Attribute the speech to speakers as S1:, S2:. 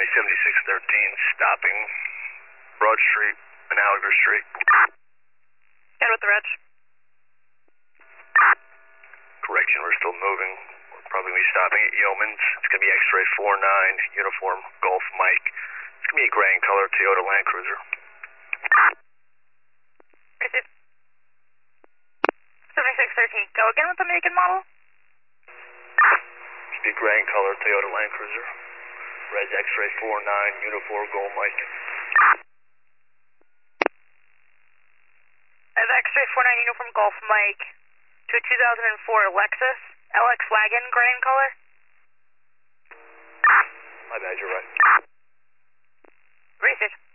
S1: 7613, stopping Broad Street and Alger Street.
S2: Got with the reg.
S1: Correction, we're still moving. We're probably going to be stopping at Yeoman's. It's going to be X-Ray 49, uniform, Golf Mike. It's going to be a gray and color Toyota Land Cruiser.
S2: Received. 7613, go again with the make and model?
S1: It's be gray and color Toyota Land Cruiser. Res X-Ray 49, uniform, Golf Mike.
S2: I have X-Ray 49 uniform Golf Mike to a 2004 Lexus LX wagon, gray in color.
S1: My bad, you're right.
S2: Received.